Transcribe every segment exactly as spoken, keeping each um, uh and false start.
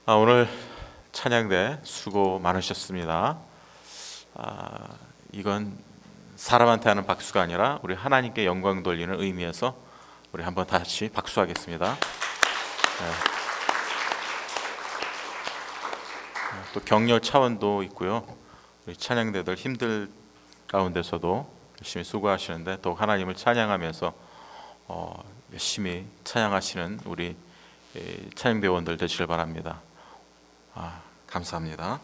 아, 오늘 찬양대 수고 많으셨습니다. 아, 이건 사람한테 하는 박수가 아니라 우리 하나님께 영광 돌리는 의미에서 우리 한번 다시 박수하겠습니다. 네. 또 격려 차원도 있고요. 우리 찬양대들 힘들 가운데서도 열심히 수고하시는데 또 하나님을 찬양하면서 어, 열심히 찬양하시는 우리 찬양대원들 되시길 바랍니다. 아, 감사합니다.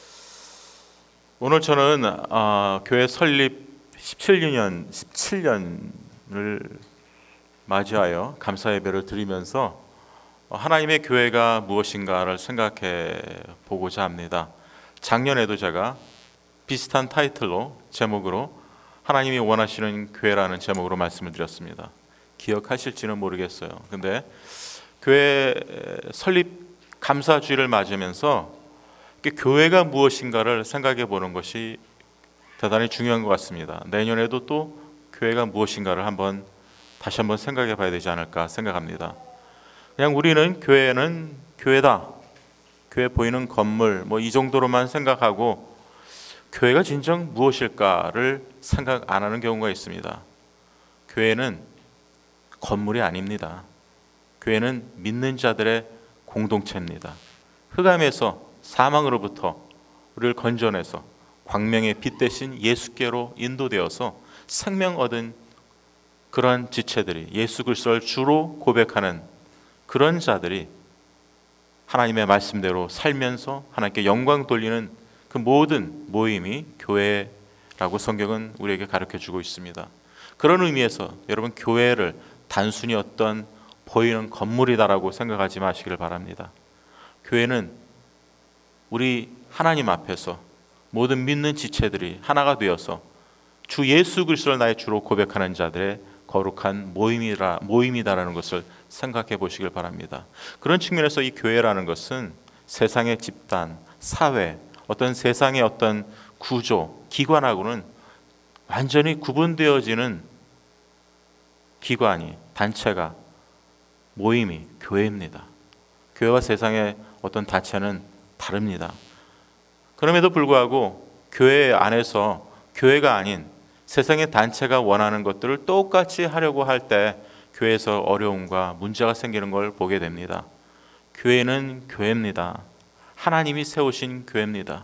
오늘 저는 어, 교회 설립 십칠 년, 십칠 년을 맞이하여 감사 예배를 드리면서 하나님의 교회가 무엇인가를 생각해 보고자 합니다. 작년에도 제가 비슷한 타이틀로 제목으로 하나님이 원하시는 교회라는 제목으로 말씀을 드렸습니다. 기억하실지는 모르겠어요. 근데 교회 설립 감사주일을 맞으면서 교회가 무엇인가를 생각해 보는 것이 대단히 중요한 것 같습니다. 내년에도 또 교회가 무엇인가를 한번 다시 한번 생각해 봐야 되지 않을까 생각합니다. 그냥 우리는 교회는 교회다, 교회 보이는 건물 뭐 이 정도로만 생각하고 교회가 진정 무엇일까를 생각 안 하는 경우가 있습니다. 교회는 건물이 아닙니다. 교회는 믿는 자들의 공동체입니다. 흑암에서 사망으로부터 우리를 건져내서 광명의 빛 대신 예수께로 인도되어서 생명 얻은 그런 지체들이 예수 그리스도를 주로 고백하는 그런 자들이 하나님의 말씀대로 살면서 하나님께 영광 돌리는 그 모든 모임이 교회라고 성경은 우리에게 가르쳐주고 있습니다. 그런 의미에서 여러분 교회를 단순히 어떤 보이는 건물이다라고 생각하지 마시기를 바랍니다. 교회는 우리 하나님 앞에서 모든 믿는 지체들이 하나가 되어서 주 예수 그리스도를 나의 주로 고백하는 자들의 거룩한 모임이라, 모임이다라는 것을 생각해 보시길 바랍니다. 그런 측면에서 이 교회라는 것은 세상의 집단, 사회, 어떤 세상의 어떤 구조, 기관하고는 완전히 구분되어지는 기관이, 단체가, 모임이 교회입니다. 교회와 세상의 어떤 단체는 다릅니다. 그럼에도 불구하고 교회 안에서 교회가 아닌 세상의 단체가 원하는 것들을 똑같이 하려고 할 때 교회에서 어려움과 문제가 생기는 걸 보게 됩니다. 교회는 교회입니다. 하나님이 세우신 교회입니다.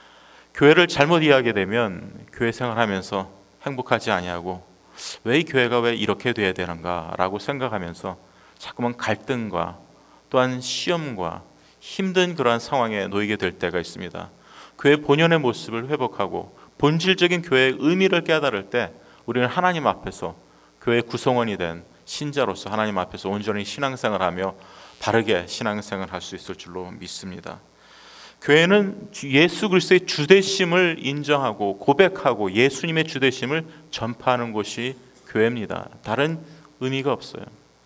교회를 잘못 이해하게 되면 교회 생활하면서 행복하지 아니하고 왜 이 교회가 왜 이렇게 돼야 되는가라고 생각하면서 자꾸만 갈등과 또한 시험과 힘든 그러한 상황에 놓이게 될 때가 있습니다. 교회 본연의 모습을 회복하고 본질적인 교회의 의미를 깨달을 때 우리는 하나님 앞에서 교회 구성원이 된 신자로서 하나님 앞에서 온전히 신앙생활하며 바르게 신앙생활을 할 수 있을 줄로 믿습니다. 교회는 예수 그리스도의 주되심을 인정하고 고백하고 예수님의 주되심을 전파하는 곳이 교회입니다. 다른 의미가 없어요.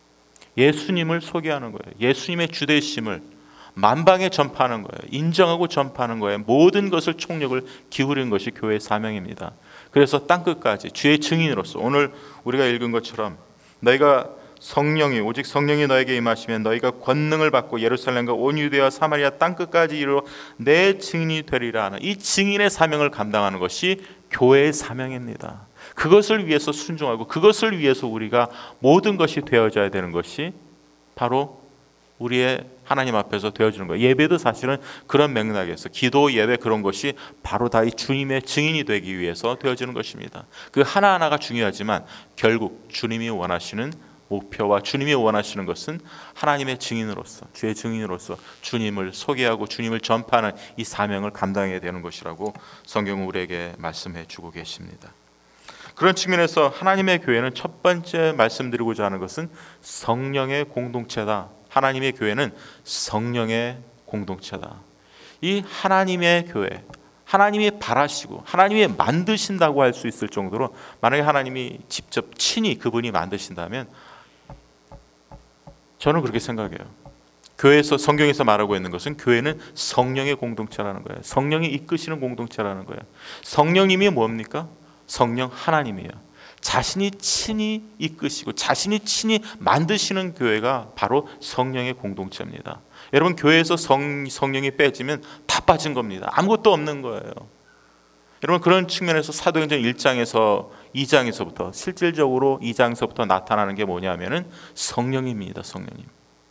예수님을 소개하는 거예요. 예수님의 주되심을 만방에 전파하는 거예요. 인정하고 전파하는 거예요. 모든 것을 총력을 기울이는 것이 교회의 사명입니다. 그래서 땅끝까지 주의 증인으로서 오늘 우리가 읽은 것처럼 너희가 성령이 오직 성령이 너에게 임하시면 너희가 권능을 받고 예루살렘과 온 유대와 사마리아 땅끝까지 이르러 내 증인이 되리라 하는 이 증인의 사명을 감당하는 것이 교회의 사명입니다. 그것을 위해서 순종하고 그것을 위해서 우리가 모든 것이 되어져야 되는 것이 바로 우리의 하나님 앞에서 되어지는 거예요. 예배도 사실은 그런 맥락에서 기도, 예배 그런 것이 바로 다 이 주님의 증인이 되기 위해서 되어지는 것입니다. 그 하나하나가 중요하지만 결국 주님이 원하시는 목표와 주님이 원하시는 것은 하나님의 증인으로서 주의 증인으로서 주님을 소개하고 주님을 전파하는 이 사명을 감당해야 되는 것이라고 성경은 우리에게 말씀해 주고 계십니다. 그런 측면에서 하나님의 교회는 첫 번째 말씀드리고자 하는 것은 성령의 공동체다. 하나님의 교회는 성령의 공동체다. 이 하나님의 교회, 하나님이 바라시고 하나님이 만드신다고 할 수 있을 정도로 만약에 하나님이 직접 친히 그분이 만드신다면 저는 그렇게 생각해요. 교회에서 성경에서 말하고 있는 것은 교회는 성령의 공동체라는 거예요. 성령이 이끄시는 공동체라는 거예요. 성령님이 뭡니까? 성령 하나님이에요. 자신이 친히 이끄시고 자신이 친히 만드시는 교회가 바로 성령의 공동체입니다. 여러분, 교회에서 성, 성령이 빼지면 다 빠진 겁니다. 아무것도 없는 거예요. 여러분, 그런 측면에서 사도행전 일 장에서 이 장에서부터 실질적으로 이 장에서부터 나타나는 게 뭐냐면은 성령입니다. 성령님.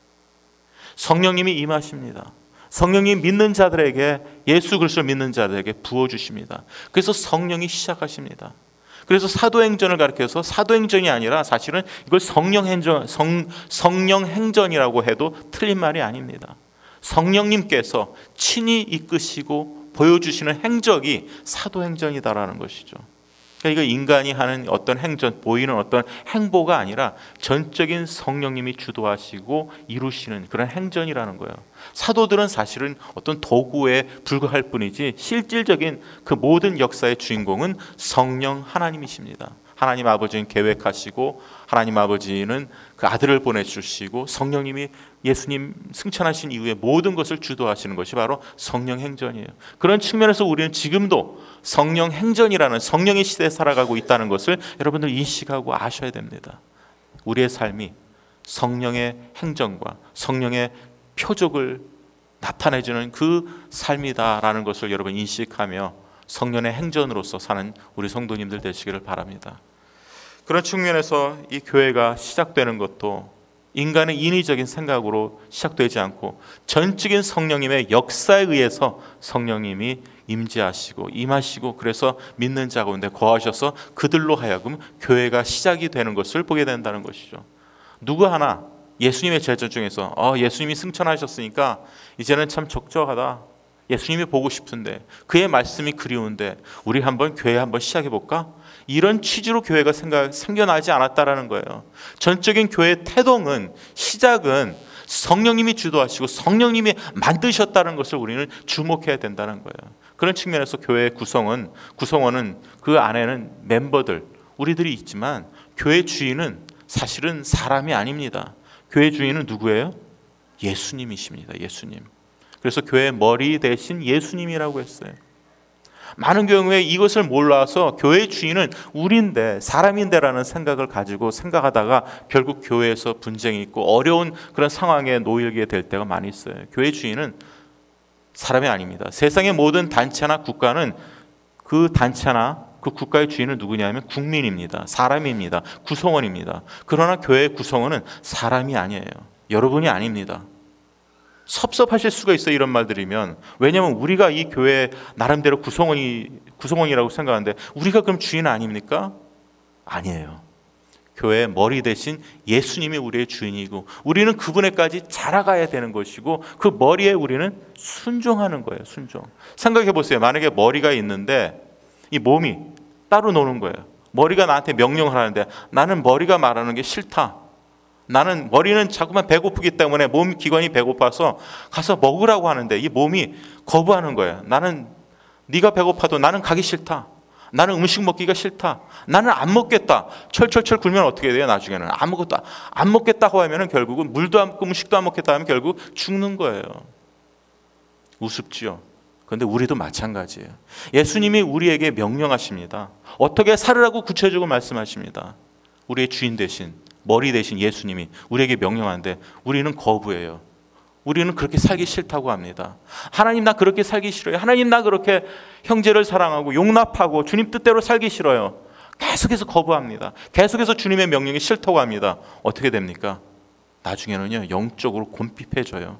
성령님이 임하십니다. 성령이 믿는 자들에게, 예수 그리스도를 믿는 자들에게 부어주십니다. 그래서 성령이 시작하십니다. 그래서 사도행전을 가리켜서 사도행전이 아니라 사실은 이걸 성령행전, 성, 성령행전이라고 해도 틀린 말이 아닙니다. 성령님께서 친히 이끄시고 보여주시는 행적이 사도행전이다라는 것이죠. 그러니까 이거 인간이 하는 어떤 행전, 보이는 어떤 행보가 아니라 전적인 성령님이 주도하시고 이루시는 그런 행전이라는 거예요. 사도들은 사실은 어떤 도구에 불과할 뿐이지 실질적인 그 모든 역사의 주인공은 성령 하나님이십니다. 하나님 아버지는 계획하시고 하나님 아버지는 그 아들을 보내주시고 성령님이 예수님 승천하신 이후에 모든 것을 주도하시는 것이 바로 성령 행전이에요. 그런 측면에서 우리는 지금도 성령 행전이라는 성령의 시대에 살아가고 있다는 것을 여러분들 인식하고 아셔야 됩니다. 우리의 삶이 성령의 행전과 성령의 표적을 나타내주는 그 삶이다라는 것을 여러분 인식하며 성령의 행전으로서 사는 우리 성도님들 되시기를 바랍니다. 그런 측면에서 이 교회가 시작되는 것도 인간의 인위적인 생각으로 시작되지 않고 전적인 성령님의 역사에 의해서 성령님이 임재하시고 임하시고 그래서 믿는 자 가운데 거하셔서 그들로 하여금 교회가 시작이 되는 것을 보게 된다는 것이죠. 누구 하나 예수님의 제자 중에서 어, 예수님이 승천하셨으니까 이제는 참 적적하다, 예수님이 보고 싶은데 그의 말씀이 그리운데 우리 한번 교회 한번 시작해 볼까? 이런 취지로 교회가 생각, 생겨나지 않았다라는 거예요. 전적인 교회의 태동은, 시작은 성령님이 주도하시고 성령님이 만드셨다는 것을 우리는 주목해야 된다는 거예요. 그런 측면에서 교회의 구성은, 구성원은 그 안에는 멤버들, 우리들이 있지만 교회 주인은 사실은 사람이 아닙니다. 교회 주인은 누구예요? 예수님이십니다. 예수님. 그래서 교회의 머리 대신 예수님이라고 했어요. 많은 경우에 이것을 몰라서 교회 주인은 우리인데, 사람인데라는 생각을 가지고 생각하다가 결국 교회에서 분쟁이 있고 어려운 그런 상황에 놓이게 될 때가 많이 있어요. 교회 주인은 사람이 아닙니다. 세상의 모든 단체나 국가는 그 단체나 그 국가의 주인은 누구냐면 국민입니다. 사람입니다. 구성원입니다. 그러나 교회의 구성원은 사람이 아니에요. 여러분이 아닙니다. 섭섭하실 수가 있어요, 이런 말 들으면. 왜냐하면 우리가 이 교회 나름대로 구성원이, 구성원이라고 생각하는데 우리가 그럼 주인 아닙니까? 아니에요. 교회의 머리 대신 예수님이 우리의 주인이고 우리는 그분에까지 자라가야 되는 것이고 그 머리에 우리는 순종하는 거예요. 순종. 생각해 보세요. 만약에 머리가 있는데 이 몸이 따로 노는 거예요. 머리가 나한테 명령을 하는데 나는 머리가 말하는 게 싫다. 나는 머리는 자꾸만 배고프기 때문에 몸 기관이 배고파서 가서 먹으라고 하는데 이 몸이 거부하는 거예요. 나는 네가 배고파도 나는 가기 싫다. 나는 음식 먹기가 싫다. 나는 안 먹겠다. 철철철 굴면 어떻게 돼요? 나중에는 아무것도 안 먹겠다고 하면 결국은 물도 안 먹고 음식도 안 먹겠다 하면 결국 죽는 거예요. 우습지요. 그런데 우리도 마찬가지예요. 예수님이 우리에게 명령하십니다. 어떻게 살으라고 구체적으로 말씀하십니다. 우리의 주인 대신, 머리 대신 예수님이 우리에게 명령하는데 우리는 거부해요. 우리는 그렇게 살기 싫다고 합니다. 하나님 나 그렇게 살기 싫어요. 하나님 나 그렇게 형제를 사랑하고 용납하고 주님 뜻대로 살기 싫어요. 계속해서 거부합니다. 계속해서 주님의 명령이 싫다고 합니다. 어떻게 됩니까? 나중에는요 영적으로 곤핍해져요.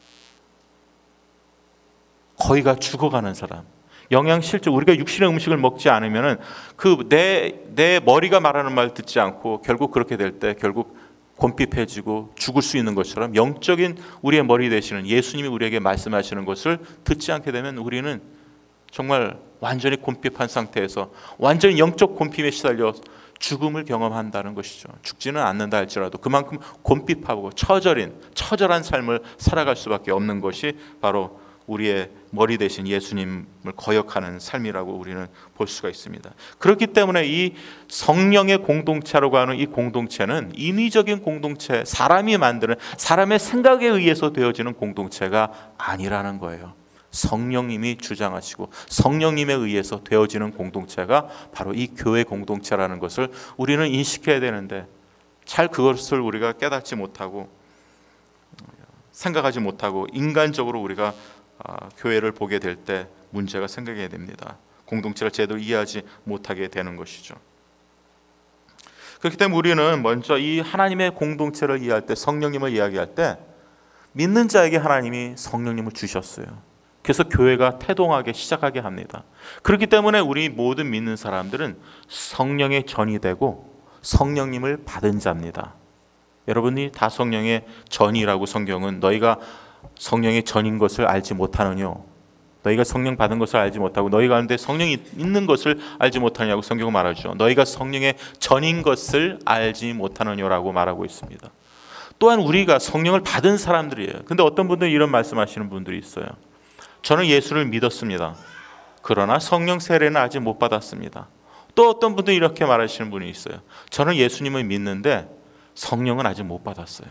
거의가 죽어가는 사람. 영양실조, 우리가 육신의 음식을 먹지 않으면은 그 내 내 머리가 말하는 말 듣지 않고 결국 그렇게 될 때 결국 곤핍해지고 죽을 수 있는 것처럼 영적인 우리의 머리 되시는 예수님이 우리에게 말씀하시는 것을 듣지 않게 되면 우리는 정말 완전히 곤핍한 상태에서 완전히 영적 곤핍에 시달려 죽음을 경험한다는 것이죠. 죽지는 않는다 할지라도 그만큼 곤핍하고 처절인 처절한 삶을 살아갈 수밖에 없는 것이 바로 우리의 머리 대신 예수님을 거역하는 삶이라고 우리는 볼 수가 있습니다. 그렇기 때문에 이 성령의 공동체라고 하는 이 공동체는 인위적인 공동체, 사람이 만드는 사람의 생각에 의해서 되어지는 공동체가 아니라는 거예요. 성령님이 주장하시고 성령님에 의해서 되어지는 공동체가 바로 이 교회 공동체라는 것을 우리는 인식해야 되는데 잘 그것을 우리가 깨닫지 못하고 생각하지 못하고 인간적으로 우리가 교회를 보게 될 때 문제가 생기게 됩니다. 공동체를 제대로 이해하지 못하게 되는 것이죠. 그렇기 때문에 우리는 먼저 이 하나님의 공동체를 이해할 때, 성령님을 이야기할 때 믿는 자에게 하나님이 성령님을 주셨어요. 그래서 교회가 태동하게 시작하게 합니다. 그렇기 때문에 우리 모든 믿는 사람들은 성령의 전이 되고 성령님을 받은 자입니다. 여러분이 다 성령의 전이라고 성경은 너희가 성령의 전인 것을 알지 못하느뇨, 너희가 성령 받은 것을 알지 못하고 너희 가운데 성령이 있는 것을 알지 못하느냐고 성경은 말하죠. 너희가 성령의 전인 것을 알지 못하느냐라고 말하고 있습니다. 또한 우리가 성령을 받은 사람들이에요. 근데 어떤 분들은 이런 말씀하시는 분들이 있어요. 저는 예수를 믿었습니다. 그러나 성령 세례는 아직 못 받았습니다. 또 어떤 분들은 이렇게 말하시는 분이 있어요. 저는 예수님을 믿는데 성령은 아직 못 받았어요.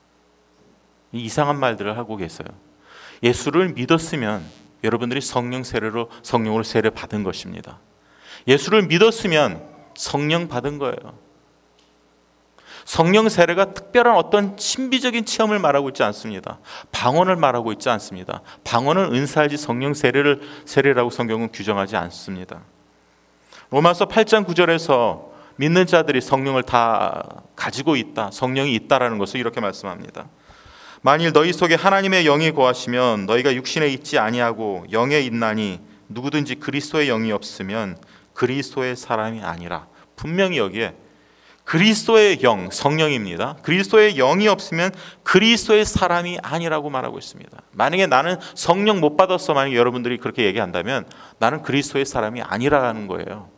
이상한 말들을 하고 계세요. 예수를 믿었으면 여러분들이 성령 세례로 성령으로 세례 받은 것입니다. 예수를 믿었으면 성령 받은 거예요. 성령 세례가 특별한 어떤 신비적인 체험을 말하고 있지 않습니다. 방언을 말하고 있지 않습니다. 방언은 은사이지 성령 세례를 세례라고 성경은 규정하지 않습니다. 로마서 팔 장 구 절에서 믿는 자들이 성령을 다 가지고 있다, 성령이 있다라는 것을 이렇게 말씀합니다. 만일 너희 속에 하나님의 영이 거하시면 너희가 육신에 있지 아니하고 영에 있나니 누구든지 그리스도의 영이 없으면 그리스도의 사람이 아니라. 분명히 여기에 그리스도의 영, 성령입니다. 그리스도의 영이 없으면 그리스도의 사람이 아니라고 말하고 있습니다. 만약에 나는 성령 못 받았어, 만약에 여러분들이 그렇게 얘기한다면 나는 그리스도의 사람이 아니라는 거예요.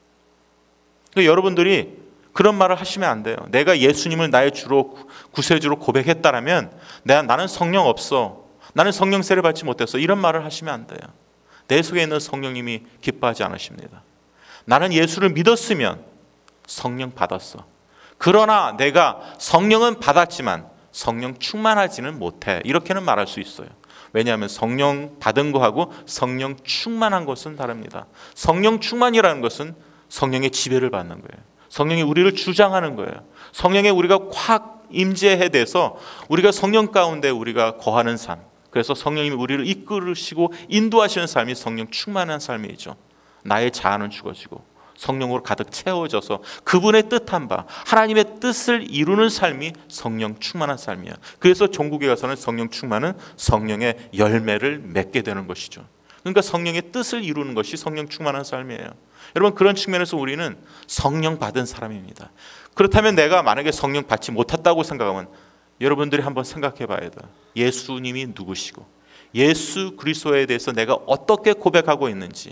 그러니까 여러분들이 그런 말을 하시면 안 돼요. 내가 예수님을 나의 주로 구세주로 고백했다라면 내가 나는 성령 없어, 나는 성령 세례 받지 못했어, 이런 말을 하시면 안 돼요. 내 속에 있는 성령님이 기뻐하지 않으십니다. 나는 예수를 믿었으면 성령 받았어. 그러나 내가 성령은 받았지만 성령 충만하지는 못해, 이렇게는 말할 수 있어요. 왜냐하면 성령 받은 거하고 성령 충만한 것은 다릅니다. 성령 충만이라는 것은 성령의 지배를 받는 거예요. 성령이 우리를 주장하는 거예요. 성령에 우리가 확 임재해 돼서 우리가 성령 가운데 우리가 거하는 삶, 그래서 성령님이 우리를 이끌으시고 인도하시는 삶이 성령 충만한 삶이죠. 나의 자아는 죽어지고 성령으로 가득 채워져서 그분의 뜻한 바, 하나님의 뜻을 이루는 삶이 성령 충만한 삶이야. 그래서 종국에 가서는 성령 충만은 성령의 열매를 맺게 되는 것이죠. 그러니까 성령의 뜻을 이루는 것이 성령 충만한 삶이에요. 여러분, 그런 측면에서 우리는 성령 받은 사람입니다. 그렇다면 내가 만약에 성령 받지 못했다고 생각하면 여러분들이 한번 생각해 봐야 돼요. 예수님이 누구시고 예수 그리스도에 대해서 내가 어떻게 고백하고 있는지,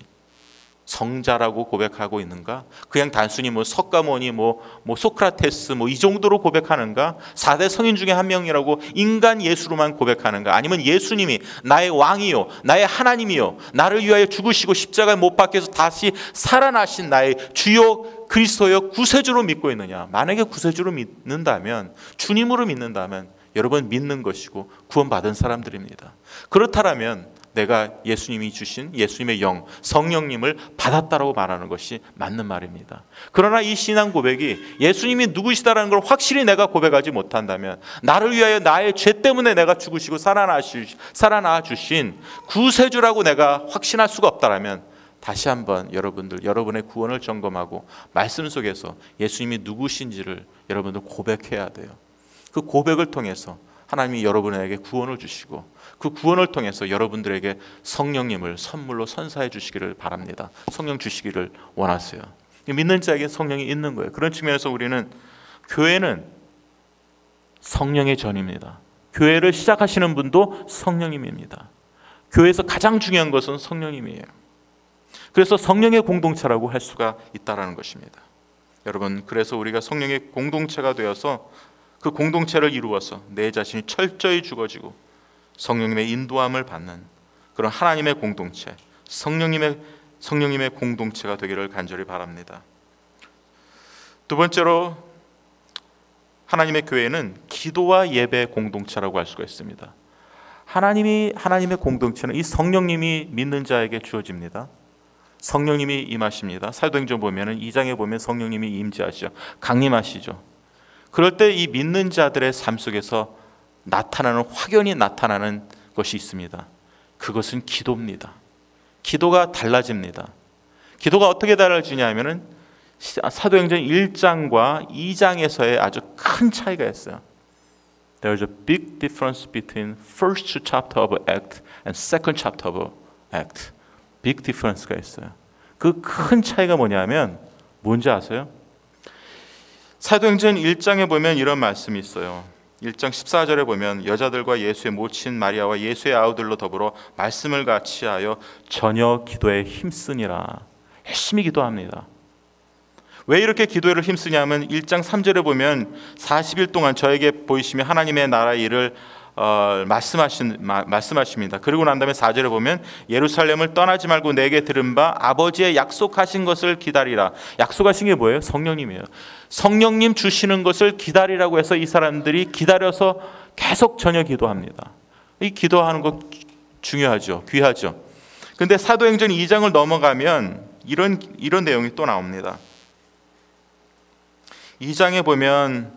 성자라고 고백하고 있는가? 그냥 단순히 뭐 석가모니, 뭐, 뭐 소크라테스 뭐 이 정도로 고백하는가? 사 대 성인 중에 한 명이라고 인간 예수로만 고백하는가? 아니면 예수님이 나의 왕이요, 나의 하나님이요, 나를 위하여 죽으시고 십자가에 못 박혀서 다시 살아나신 나의 주요 그리스도여 구세주로 믿고 있느냐? 만약에 구세주로 믿는다면, 주님으로 믿는다면 여러분 믿는 것이고 구원받은 사람들입니다. 그렇다면 내가 예수님이 주신 예수님의 영, 성령님을 받았다라고 말하는 것이 맞는 말입니다. 그러나 이 신앙 고백이 예수님이 누구시다라는 걸 확실히 내가 고백하지 못한다면, 나를 위하여 나의 죄 때문에 내가 죽으시고 살아나 주신 구세주라고 내가 확신할 수가 없다라면 다시 한번 여러분들, 여러분의 구원을 점검하고 말씀 속에서 예수님이 누구신지를 여러분들 고백해야 돼요. 그 고백을 통해서 하나님이 여러분에게 구원을 주시고 그 구원을 통해서 여러분들에게 성령님을 선물로 선사해 주시기를 바랍니다. 성령 주시기를 원하세요. 믿는 자에게 성령이 있는 거예요. 그런 측면에서 우리는 교회는 성령의 전입니다. 교회를 시작하시는 분도 성령님입니다. 교회에서 가장 중요한 것은 성령님이에요. 그래서 성령의 공동체라고 할 수가 있다는 것입니다. 여러분, 그래서 우리가 성령의 공동체가 되어서 그 공동체를 이루어서 내 자신이 철저히 죽어지고 성령님의 인도함을 받는 그런 하나님의 공동체, 성령님의 성령님의 공동체가 되기를 간절히 바랍니다. 두 번째로 하나님의 교회는 기도와 예배 공동체라고 할 수가 있습니다. 하나님이 하나님의 공동체는 이 성령님이 믿는 자에게 주어집니다. 성령님이 임하십니다. 사도행전 보면은 이 장에 보면 성령님이 임재하시죠. 강림하시죠. 그럴 때 이 믿는 자들의 삶 속에서 나타나는, 확연히 나타나는 것이 있습니다. 그것은 기도입니다. 기도가 달라집니다. 기도가 어떻게 달라지냐 하면은 사도행전 일 장과 이 장에서의 아주 큰 차이가 있어요. There's a big difference between first chapter of Act and second chapter of Act. big difference가 있어요. 그 큰 차이가 뭐냐면 뭔지 아세요? 사도행전 일 장에 보면 이런 말씀이 있어요. 일 장 십사 절에 보면 여자들과 예수의 모친 마리아와 예수의 아우들로 더불어 말씀을 같이 하여 전혀 기도에 힘쓰니라. 열심히 기도합니다. 왜 이렇게 기도를 힘쓰냐면 일 장 삼 절에 보면 사십 일 동안 저에게 보이시며 하나님의 나라의 일을 어, 말씀하신, 마, 말씀하십니다. 그리고 난 다음에 사 절에 보면 예루살렘을 떠나지 말고 내게 들은 바 아버지의 약속하신 것을 기다리라. 약속하신 게 뭐예요? 성령님이에요. 성령님 주시는 것을 기다리라고 해서 이 사람들이 기다려서 계속 저녁 기도합니다. 이 기도하는 거 중요하죠. 귀하죠. 근데 사도행전 이 장을 넘어가면 이런, 이런 내용이 또 나옵니다. 이 장에 보면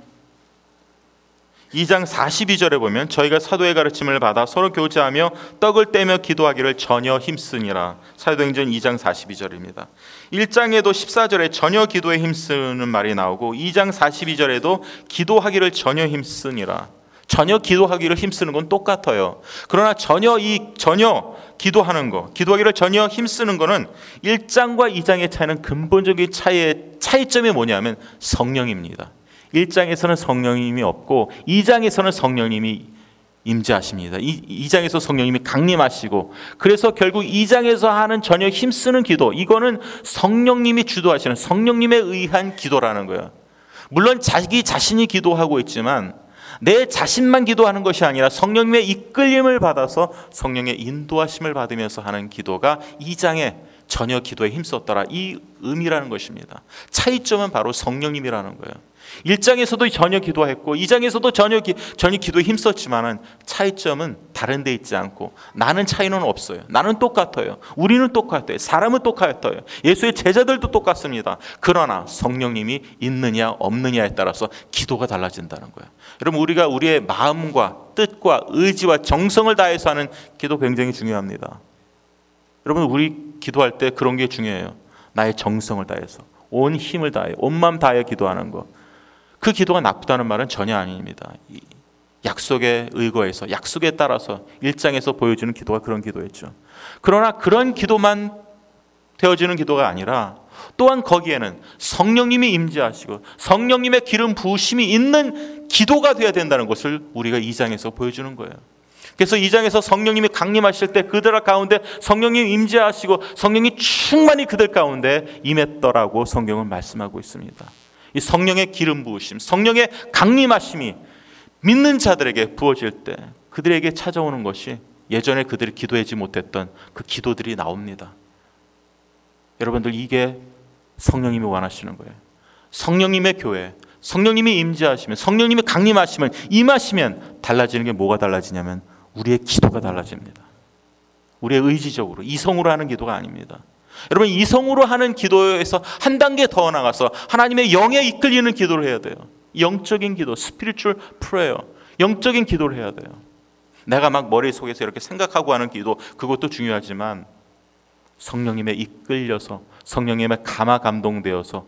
이 장 사십이 절에 보면 저희가 사도의 가르침을 받아 서로 교제하며 떡을 떼며 기도하기를 전혀 힘쓰니라. 사도행전 이 장 사십이 절입니다. 일 장에도 십사 절에 전혀 기도에 힘쓰는 말이 나오고 이 장 사십이 절에도 기도하기를 전혀 힘쓰니라. 전혀 기도하기를 힘쓰는 건 똑같아요. 그러나 전혀 이 전혀 기도하는 거, 기도하기를 전혀 힘쓰는 거는 일 장과 이 장의 차이는 근본적인 차이의 차이점이 뭐냐면 성령입니다. 일 장에서는 성령님이 없고 이 장에서는 성령님이 임재하십니다. 이, 이 장에서 성령님이 강림하시고, 그래서 결국 이 장에서 하는 전혀 힘쓰는 기도, 이거는 성령님이 주도하시는 성령님에 의한 기도라는 거예요. 물론 자기 자신이 기도하고 있지만 내 자신만 기도하는 것이 아니라 성령님의 이끌림을 받아서 성령의 인도하심을 받으면서 하는 기도가 이 장에 전혀 기도에 힘썼더라, 이 의미라는 것입니다. 차이점은 바로 성령님이라는 거예요. 일 장에서도 전혀 기도했고 이 장에서도 전혀, 기, 전혀 기도에 힘썼지만은 차이점은 다른 데 있지 않고, 나는 차이는 없어요. 나는 똑같아요. 우리는 똑같아요. 사람은 똑같아요. 예수의 제자들도 똑같습니다. 그러나 성령님이 있느냐 없느냐에 따라서 기도가 달라진다는 거예요. 여러분, 우리가 우리의 마음과 뜻과 의지와 정성을 다해서 하는 기도 굉장히 중요합니다. 여러분, 우리 기도할 때 그런 게 중요해요. 나의 정성을 다해서, 온 힘을 다해, 온 마음 다해 기도하는 것. 그 기도가 나쁘다는 말은 전혀 아닙니다. 약속에 의거해서, 약속에 따라서 일 장에서 보여주는 기도가 그런 기도였죠. 그러나 그런 기도만 되어지는 기도가 아니라 또한 거기에는 성령님이 임재하시고 성령님의 기름 부으심이 있는 기도가 되어야 된다는 것을 우리가 이 장에서 보여주는 거예요. 그래서 이 장에서 성령님이 강림하실 때 그들 가운데 성령님이 임재하시고 성령이 충만히 그들 가운데 임했더라고 성경은 말씀하고 있습니다. 이 성령의 기름 부으심, 성령의 강림하심이 믿는 자들에게 부어질 때 그들에게 찾아오는 것이 예전에 그들이 기도하지 못했던 그 기도들이 나옵니다. 여러분들, 이게 성령님이 원하시는 거예요. 성령님의 교회, 성령님이 임재하시면, 성령님이 강림하시면, 임하시면 달라지는 게 뭐가 달라지냐면 우리의 기도가 달라집니다. 우리의 의지적으로, 이성으로 하는 기도가 아닙니다. 여러분, 이성으로 하는 기도에서 한 단계 더 나가서 하나님의 영에 이끌리는 기도를 해야 돼요. 영적인 기도, spiritual prayer, 영적인 기도를 해야 돼요. 내가 막 머릿속에서 이렇게 생각하고 하는 기도, 그것도 중요하지만 성령님에 이끌려서, 성령님에 감화 감동되어서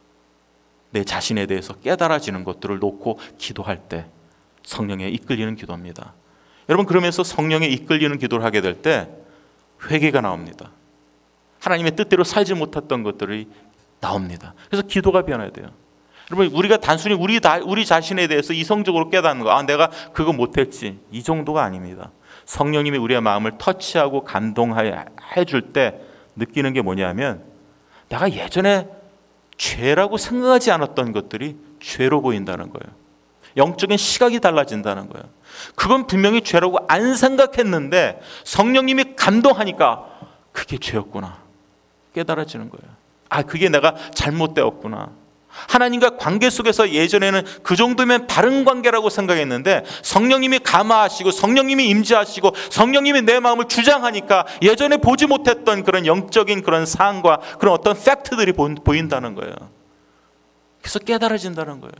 내 자신에 대해서 깨달아지는 것들을 놓고 기도할 때 성령에 이끌리는 기도입니다. 여러분, 그러면서 성령에 이끌리는 기도를 하게 될 때 회개가 나옵니다. 하나님의 뜻대로 살지 못했던 것들이 나옵니다. 그래서 기도가 변해야 돼요. 여러분, 우리가 단순히 우리, 다, 우리 자신에 대해서 이성적으로 깨닫는 거, 아, 내가 그거 못했지, 이 정도가 아닙니다. 성령님이 우리의 마음을 터치하고 감동해 줄 때 느끼는 게 뭐냐면, 내가 예전에 죄라고 생각하지 않았던 것들이 죄로 보인다는 거예요. 영적인 시각이 달라진다는 거예요. 그건 분명히 죄라고 안 생각했는데 성령님이 감동하니까 그게 죄였구나 깨달아지는 거예요. 아, 그게 내가 잘못되었구나. 하나님과 관계 속에서 예전에는 그 정도면 바른 관계라고 생각했는데 성령님이 감화하시고 성령님이 임재하시고 성령님이 내 마음을 주장하니까 예전에 보지 못했던 그런 영적인 그런 사항과 그런 어떤 팩트들이 보인다는 거예요. 그래서 깨달아진다는 거예요.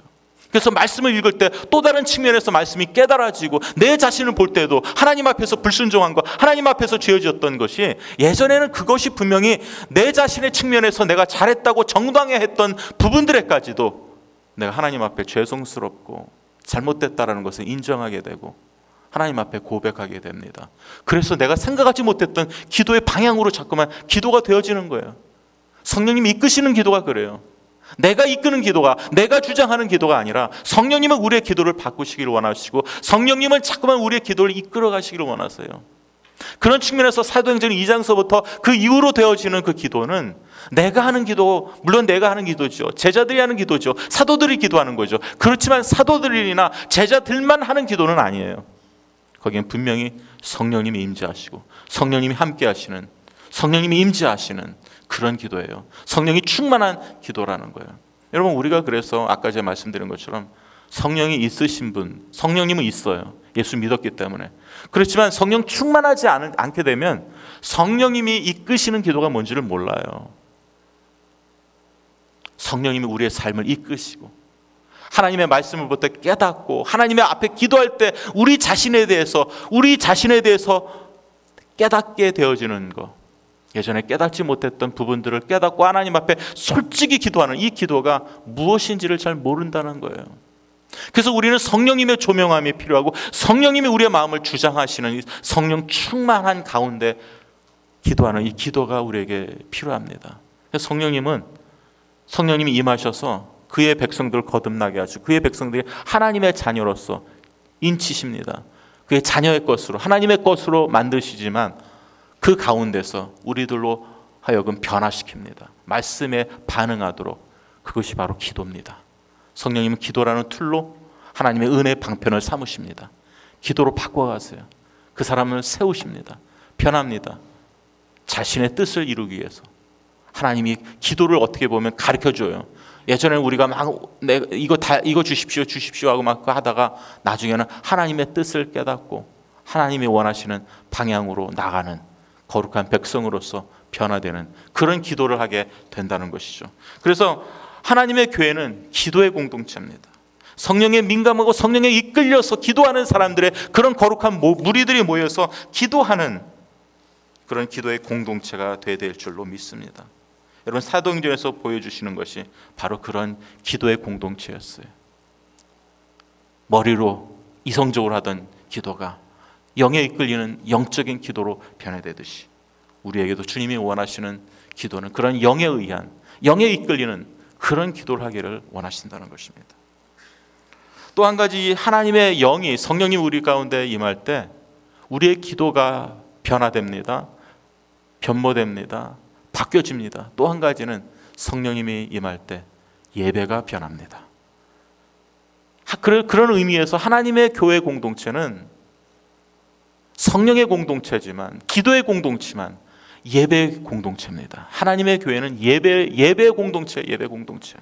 그래서 말씀을 읽을 때 또 다른 측면에서 말씀이 깨달아지고 내 자신을 볼 때도 하나님 앞에서 불순종한 것, 하나님 앞에서 죄지었던 것이 예전에는 그것이 분명히 내 자신의 측면에서 내가 잘했다고 정당해했던 부분들에까지도 내가 하나님 앞에 죄송스럽고 잘못됐다라는 것을 인정하게 되고 하나님 앞에 고백하게 됩니다. 그래서 내가 생각하지 못했던 기도의 방향으로 자꾸만 기도가 되어지는 거예요. 성령님이 이끄시는 기도가 그래요. 내가 이끄는 기도가, 내가 주장하는 기도가 아니라 성령님은 우리의 기도를 바꾸시기를 원하시고 성령님은 자꾸만 우리의 기도를 이끌어 가시기를 원하세요. 그런 측면에서 사도행전 이 장서부터 그 이후로 되어지는 그 기도는 내가 하는 기도, 물론 내가 하는 기도죠. 제자들이 하는 기도죠. 사도들이 기도하는 거죠. 그렇지만 사도들이나 제자들만 하는 기도는 아니에요. 거기엔 분명히 성령님이 임재하시고 성령님이 함께 하시는, 성령님이 임재하시는 그런 기도예요. 성령이 충만한 기도라는 거예요. 여러분, 우리가 그래서 아까 제가 말씀드린 것처럼 성령이 있으신 분, 성령님은 있어요. 예수 믿었기 때문에. 그렇지만 성령 충만하지 않, 않게 되면 성령님이 이끄시는 기도가 뭔지를 몰라요. 성령님이 우리의 삶을 이끄시고 하나님의 말씀을 볼 때 깨닫고 하나님의 앞에 기도할 때 우리 자신에 대해서 우리 자신에 대해서 깨닫게 되어지는 것, 예전에 깨닫지 못했던 부분들을 깨닫고 하나님 앞에 솔직히 기도하는 이 기도가 무엇인지를 잘 모른다는 거예요. 그래서 우리는 성령님의 조명함이 필요하고 성령님이 우리의 마음을 주장하시는 성령 충만한 가운데 기도하는 이 기도가 우리에게 필요합니다. 그래서 성령님은 성령님이 임하셔서 그의 백성들을 거듭나게 하시고 그의 백성들이 하나님의 자녀로서 인치십니다. 그의 자녀의 것으로, 하나님의 것으로 만드시지만 그 가운데서 우리들로 하여금 변화시킵니다. 말씀에 반응하도록. 그것이 바로 기도입니다. 성령님은 기도라는 툴로 하나님의 은혜의 방편을 삼으십니다. 기도로 바꿔가세요. 그 사람을 세우십니다. 변합니다. 자신의 뜻을 이루기 위해서. 하나님이 기도를 어떻게 보면 가르쳐줘요. 예전에는 우리가 막 내 이거 다 이거 주십시오 주십시오 하고 막 하다가 나중에는 하나님의 뜻을 깨닫고 하나님이 원하시는 방향으로 나가는 거룩한 백성으로서 변화되는 그런 기도를 하게 된다는 것이죠. 그래서 하나님의 교회는 기도의 공동체입니다. 성령에 민감하고 성령에 이끌려서 기도하는 사람들의 그런 거룩한 무리들이 모여서 기도하는 그런 기도의 공동체가 되어야 될 줄로 믿습니다. 여러분, 사도행전에서 보여주시는 것이 바로 그런 기도의 공동체였어요. 머리로 이성적으로 하던 기도가 영에 이끌리는 영적인 기도로 변화되듯이 우리에게도 주님이 원하시는 기도는 그런 영에 의한, 영에 이끌리는 그런 기도를 하기를 원하신다는 것입니다. 또 한 가지, 하나님의 영이, 성령이 우리 가운데 임할 때 우리의 기도가 변화됩니다. 변모됩니다. 바뀌어집니다. 또 한 가지는 성령님이 임할 때 예배가 변합니다. 그런 의미에서 하나님의 교회 공동체는 성령의 공동체지만, 기도의 공동체만 예배 공동체입니다. 하나님의 교회는 예배, 예배 공동체, 예배 공동체.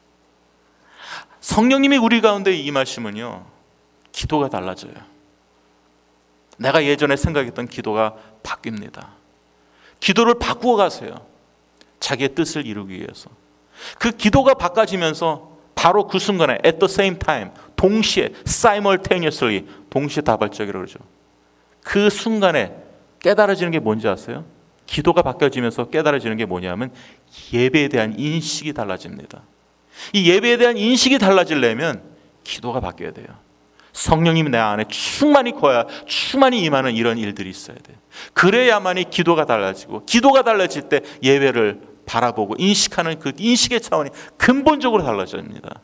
성령님이 우리 가운데 임하시면요, 기도가 달라져요. 내가 예전에 생각했던 기도가 바뀝니다. 기도를 바꾸어 가세요. 자기의 뜻을 이루기 위해서. 그 기도가 바꿔지면서 바로 그 순간에 at the same time, 동시에, simultaneously, 동시다발적이라고 그러죠. 그 순간에 깨달아지는 게 뭔지 아세요? 기도가 바뀌어지면서 깨달아지는 게 뭐냐면 예배에 대한 인식이 달라집니다. 이 예배에 대한 인식이 달라지려면 기도가 바뀌어야 돼요. 성령님이 내 안에 충만히 거야, 충만히 임하는 이런 일들이 있어야 돼요. 그래야만이 기도가 달라지고, 기도가 달라질 때 예배를 바라보고 인식하는 그 인식의 차원이 근본적으로 달라집니다.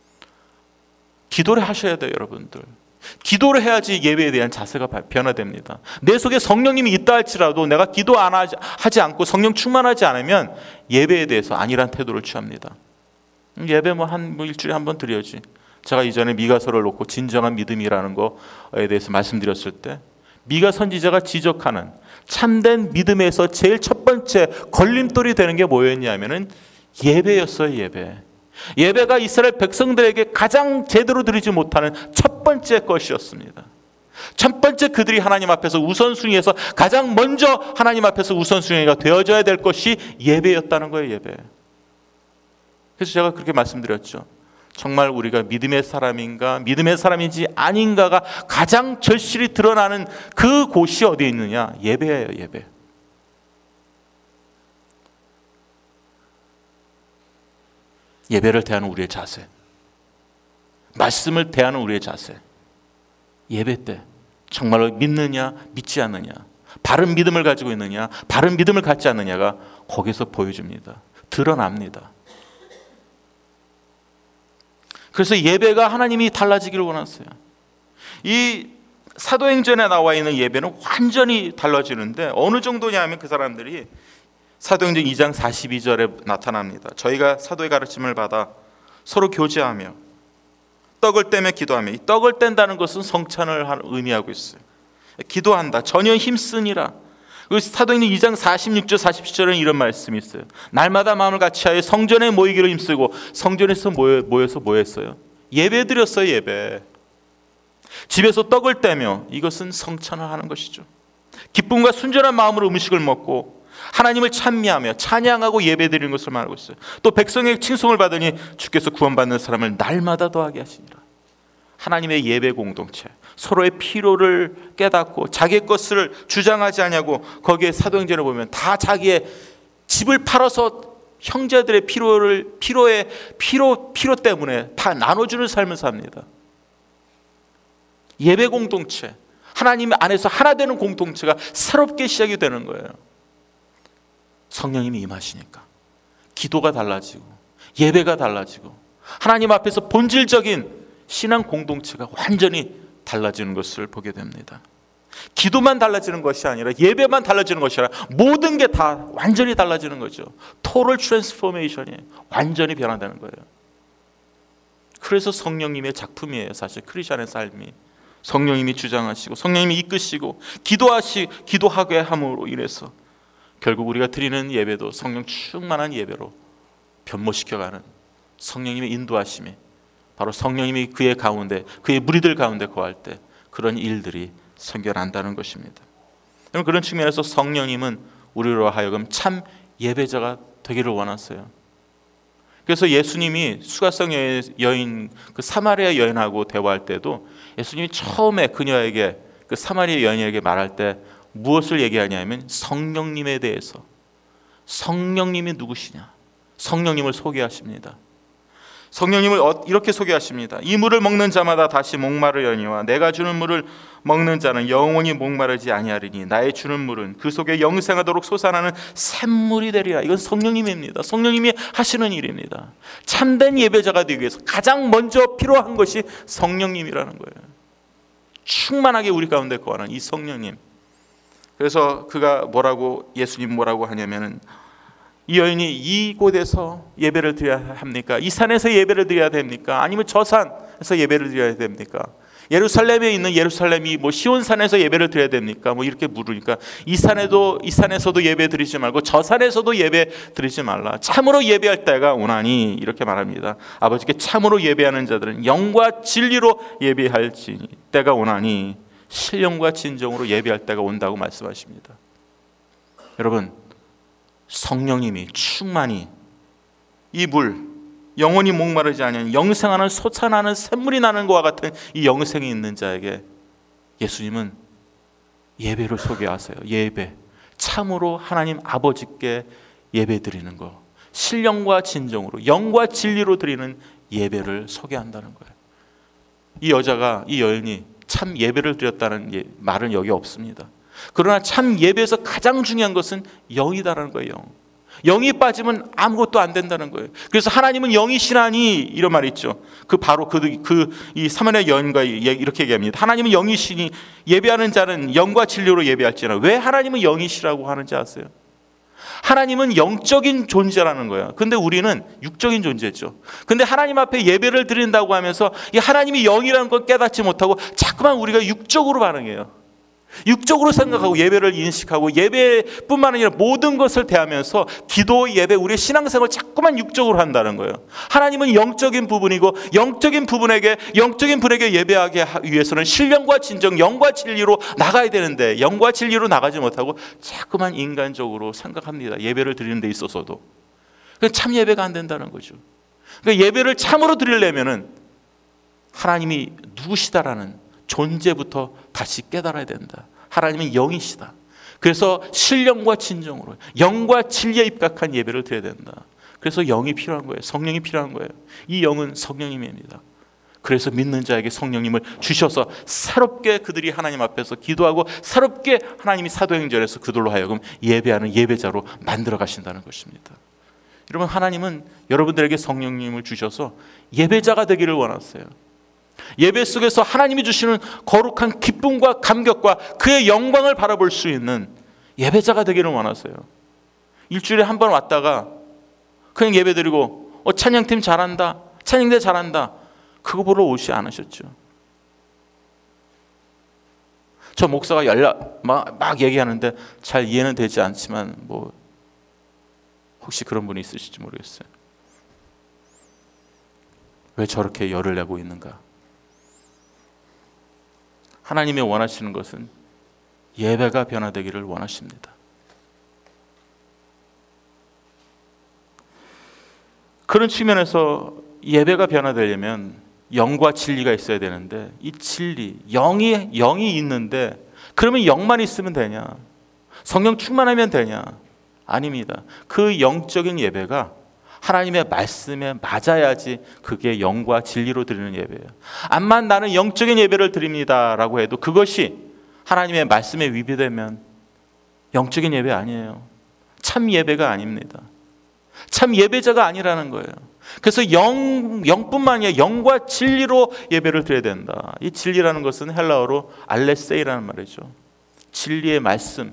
기도를 하셔야 돼요, 여러분들. 기도를 해야지 예배에 대한 자세가 변화됩니다. 내 속에 성령님이 있다 할지라도 내가 기도 안 하지, 하지 않고 성령 충만하지 않으면 예배에 대해서 아니란 태도를 취합니다. 예배 뭐 한 뭐 일주일에 한 번 드려야지. 제가 이전에 미가서를 놓고 진정한 믿음이라는 거에 대해서 말씀드렸을 때, 미가 선지자가 지적하는 참된 믿음에서 제일 첫 번째 걸림돌이 되는 게 뭐였냐면은 예배였어요. 예배. 예배가 이스라엘 백성들에게 가장 제대로 드리지 못하는 첫 번째 것이었습니다. 첫 번째 그들이 하나님 앞에서 우선순위에서 가장 먼저 하나님 앞에서 우선순위가 되어져야 될 것이 예배였다는 거예요. 예배. 그래서 제가 그렇게 말씀드렸죠. 정말 우리가 믿음의 사람인가, 믿음의 사람인지 아닌가가 가장 절실히 드러나는 그 곳이 어디에 있느냐? 예배예요, 예배. 예배를 대하는 우리의 자세, 말씀을 대하는 우리의 자세, 예배 때 정말로 믿느냐 믿지 않느냐, 바른 믿음을 가지고 있느냐 바른 믿음을 갖지 않느냐가 거기서 보여줍니다. 드러납니다. 그래서 예배가 하나님이 달라지기를 원하세요. 이 사도행전에 나와 있는 예배는 완전히 달라지는데 어느 정도냐 하면 그 사람들이 사도행전 이 장 사십이 절에 나타납니다. 저희가 사도의 가르침을 받아 서로 교제하며 떡을 떼며 기도하며, 이 떡을 뗀다는 것은 성찬을 의미하고 있어요. 기도한다, 전혀 힘쓰니라. 사도행전 이 장 사십육 절 사십칠 절에는 이런 말씀이 있어요. 날마다 마음을 같이하여 성전에 모이기로 힘쓰고, 성전에서 모여, 모여서 뭐 했어요? 예배 드렸어요. 예배. 집에서 떡을 떼며, 이것은 성찬을 하는 것이죠. 기쁨과 순전한 마음으로 음식을 먹고 하나님을 찬미하며 찬양하고 예배드리는 것을 말하고 있어요. 또 백성의 칭송을 받으니 주께서 구원받는 사람을 날마다 더하게 하시니라. 하나님의 예배 공동체, 서로의 필요를 깨닫고 자기의 것을 주장하지 않냐고, 거기에 사도행전을 보면 다 자기의 집을 팔아서 형제들의 필요를 필요의 필요 필요 때문에 다 나눠주는 삶을 삽니다. 예배 공동체, 하나님 안에서 하나 되는 공동체가 새롭게 시작이 되는 거예요. 성령님이 임하시니까 기도가 달라지고 예배가 달라지고 하나님 앞에서 본질적인 신앙 공동체가 완전히 달라지는 것을 보게 됩니다. 기도만 달라지는 것이 아니라 예배만 달라지는 것이 아니라 모든 게 다 완전히 달라지는 거죠. 토럴 트랜스포메이션이 완전히 변화되는 거예요. 그래서 성령님의 작품이에요. 사실 크리스천의 삶이 성령님이 주장하시고 성령님이 이끄시고 기도하시 기도하게 함으로 인해서 결국 우리가 드리는 예배도 성령 충만한 예배로 변모시켜가는 성령님의 인도하심이, 바로 성령님이 그의 가운데, 그의 무리들 가운데 거할 때 그런 일들이 생겨난다는 것입니다. 그런 측면에서 성령님은 우리로 하여금 참 예배자가 되기를 원하세요. 그래서 예수님이 수가성 여인, 그 사마리아 여인하고 대화할 때도 예수님이 처음에 그녀에게, 그 사마리아 여인에게 말할 때 무엇을 얘기하냐면 성령님에 대해서, 성령님이 누구시냐, 성령님을 소개하십니다. 성령님을 이렇게 소개하십니다. 이 물을 먹는 자마다 다시 목마르려니와 내가 주는 물을 먹는 자는 영원히 목마르지 아니하리니 나의 주는 물은 그 속에 영생하도록 솟아나는 샘물이 되리라. 이건 성령님입니다. 성령님이 하시는 일입니다. 참된 예배자가 되기 위해서 가장 먼저 필요한 것이 성령님이라는 거예요. 충만하게 우리 가운데 거하는 이 성령님. 그래서 그가 뭐라고, 예수님 뭐라고 하냐면은, 이 여인이 이곳에서 예배를 드려야 합니까? 이 산에서 예배를 드려야 됩니까? 아니면 저 산에서 예배를 드려야 됩니까? 예루살렘에 있는 예루살렘이 뭐 시온산에서 예배를 드려야 됩니까? 뭐 이렇게 물으니까 이 산에도 이 산에서도 예배 드리지 말고 저 산에서도 예배 드리지 말라. 참으로 예배할 때가 오나니, 이렇게 말합니다. 아버지께 참으로 예배하는 자들은 영과 진리로 예배할 때가 오나니, 신령과 진정으로 예배할 때가 온다고 말씀하십니다. 여러분, 성령님이 충만히 이 물, 영원히 목마르지 않은 영생하는 솟아나는 샘물이 나는 것과 같은 이 영생이 있는 자에게 예수님은 예배를 소개하세요. 예배, 참으로 하나님 아버지께 예배 드리는 것, 신령과 진정으로 영과 진리로 드리는 예배를 소개한다는 거예요. 이 여자가, 이 여인이 참 예배를 드렸다는 말은 여기 없습니다. 그러나 참 예배에서 가장 중요한 것은 영이다라는 거예요. 영. 영이 빠지면 아무것도 안 된다는 거예요. 그래서 하나님은 영이시라니, 이런 말이 있죠. 그 바로 그 그 이 사마리아 여인과 이렇게 얘기합니다. 하나님은 영이시니 예배하는 자는 영과 진리로 예배할지라. 왜 하나님은 영이시라고 하는지 아세요? 하나님은 영적인 존재라는 거예요. 근데 우리는 육적인 존재죠. 근데 하나님 앞에 예배를 드린다고 하면서 이 하나님이 영이라는 걸 깨닫지 못하고 자꾸만 우리가 육적으로 반응해요. 육적으로 생각하고 예배를 인식하고 예배뿐만 아니라 모든 것을 대하면서 기도, 예배, 우리의 신앙생활을 자꾸만 육적으로 한다는 거예요. 하나님은 영적인 부분이고 영적인 부분에게 영적인 분에게 예배하게 위해서는 신령과 진정, 영과 진리로 나가야 되는데 영과 진리로 나가지 못하고 자꾸만 인간적으로 생각합니다. 예배를 드리는 데 있어서도 참 예배가 안 된다는 거죠. 그러니까 예배를 참으로 드리려면은 하나님이 누구시다라는 존재부터 다시 깨달아야 된다. 하나님은 영이시다. 그래서 신령과 진정으로 영과 진리에 입각한 예배를 드려야 된다. 그래서 영이 필요한 거예요. 성령이 필요한 거예요. 이 영은 성령님입니다. 그래서 믿는 자에게 성령님을 주셔서 새롭게 그들이 하나님 앞에서 기도하고 새롭게 하나님이 사도행전에서 그들로 하여금 예배하는 예배자로 만들어 가신다는 것입니다. 여러분, 하나님은 여러분들에게 성령님을 주셔서 예배자가 되기를 원하세요. 예배 속에서 하나님이 주시는 거룩한 기쁨과 감격과 그의 영광을 바라볼 수 있는 예배자가 되기를 원하세요. 일주일에 한 번 왔다가 그냥 예배드리고 어, 찬양팀 잘한다, 찬양대 잘한다, 그거 보러 오지 않으셨죠. 저 목사가 연락 막, 막 얘기하는데 잘 이해는 되지 않지만 뭐 혹시 그런 분이 있으실지 모르겠어요. 왜 저렇게 열을 내고 있는가? 하나님이 원하시는 것은 예배가 변화되기를 원하십니다. 그런 측면에서 예배가 변화되려면 영과 진리가 있어야 되는데, 이 진리, 영이 영이 있는데 그러면 영만 있으면 되냐? 성령 충만하면 되냐? 아닙니다. 그 영적인 예배가 하나님의 말씀에 맞아야지 그게 영과 진리로 드리는 예배예요. 암만 나는 영적인 예배를 드립니다라고 해도 그것이 하나님의 말씀에 위배되면 영적인 예배 아니에요. 참 예배가 아닙니다. 참 예배자가 아니라는 거예요. 그래서 영, 영뿐만 아니라 영과 진리로 예배를 드려야 된다. 이 진리라는 것은 헬라어로 알레세이라는 말이죠. 진리의 말씀,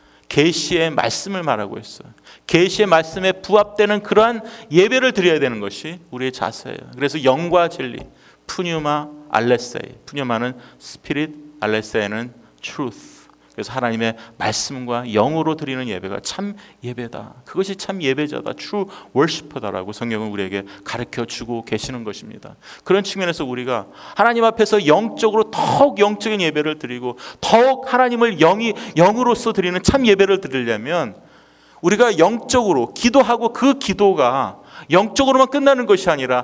계시의 말씀을 말하고 있어요. 계시의 말씀에 부합되는 그러한 예배를 드려야 되는 것이 우리의 자세예요. 그래서 영과 진리, 푸뉴마, 알레세이. 푸뉴마는 스피릿, 알레세이는 truth. 그래서 하나님의 말씀과 영으로 드리는 예배가 참 예배다. 그것이 참 예배자다. true worshiper다라고 성경은 우리에게 가르쳐주고 계시는 것입니다. 그런 측면에서 우리가 하나님 앞에서 영적으로 더욱 영적인 예배를 드리고 더욱 하나님을 영이, 영으로서 드리는 참 예배를 드리려면 우리가 영적으로 기도하고 그 기도가 영적으로만 끝나는 것이 아니라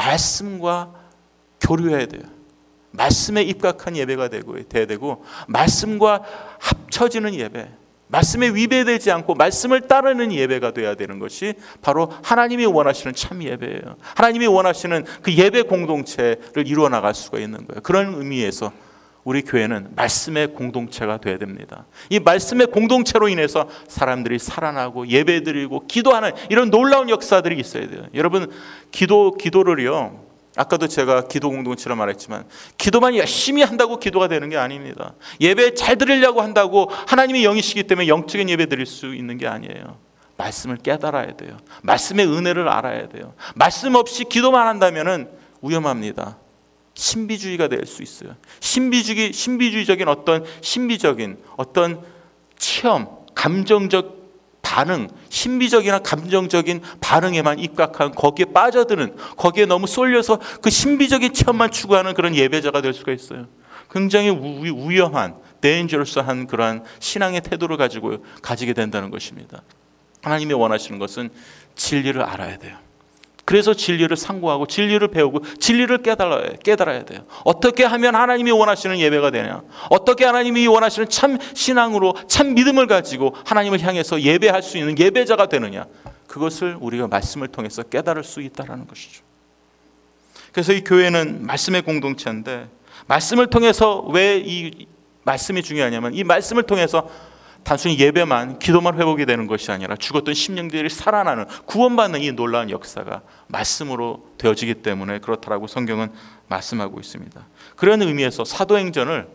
말씀과 교류해야 돼요. 말씀에 입각한 예배가 되고, 돼야 되고 말씀과 합쳐지는 예배, 말씀에 위배되지 않고 말씀을 따르는 예배가 돼야 되는 것이 바로 하나님이 원하시는 참 예배예요. 하나님이 원하시는 그 예배 공동체를 이루어 나갈 수가 있는 거예요. 그런 의미에서 우리 교회는 말씀의 공동체가 돼야 됩니다. 이 말씀의 공동체로 인해서 사람들이 살아나고 예배드리고 기도하는 이런 놀라운 역사들이 있어야 돼요. 여러분, 기도, 기도를요, 아까도 제가 기도 공동체로 말했지만 기도만 열심히 한다고 기도가 되는 게 아닙니다. 예배 잘 드리려고 한다고 하나님이 영이시기 때문에 영적인 예배 드릴 수 있는 게 아니에요. 말씀을 깨달아야 돼요. 말씀의 은혜를 알아야 돼요. 말씀 없이 기도만 한다면 위험합니다. 신비주의가 될 수 있어요. 신비주의, 신비주의적인 어떤 신비적인 어떤 체험, 감정적 반응, 신비적이나 감정적인 반응에만 입각한, 거기에 빠져드는, 거기에 너무 쏠려서 그 신비적인 체험만 추구하는 그런 예배자가 될 수가 있어요. 굉장히 우, 위험한, dangerous한 그러한 신앙의 태도를 가지고 가지게 된다는 것입니다. 하나님이 원하시는 것은 진리를 알아야 돼요. 그래서 진리를 상고하고 진리를 배우고 진리를 깨달아야, 깨달아야 돼요. 어떻게 하면 하나님이 원하시는 예배가 되냐? 어떻게 하나님이 원하시는 참 신앙으로 참 믿음을 가지고 하나님을 향해서 예배할 수 있는 예배자가 되느냐? 그것을 우리가 말씀을 통해서 깨달을 수 있다는 것이죠. 그래서 이 교회는 말씀의 공동체인데, 말씀을 통해서 왜 이 말씀이 중요하냐면, 이 말씀을 통해서 단순히 예배만, 기도만 회복이 되는 것이 아니라 죽었던 심령들이 살아나는, 구원받는 이 놀라운 역사가 말씀으로 되어지기 때문에 그렇다라고 성경은 말씀하고 있습니다. 그런 의미에서 사도행전을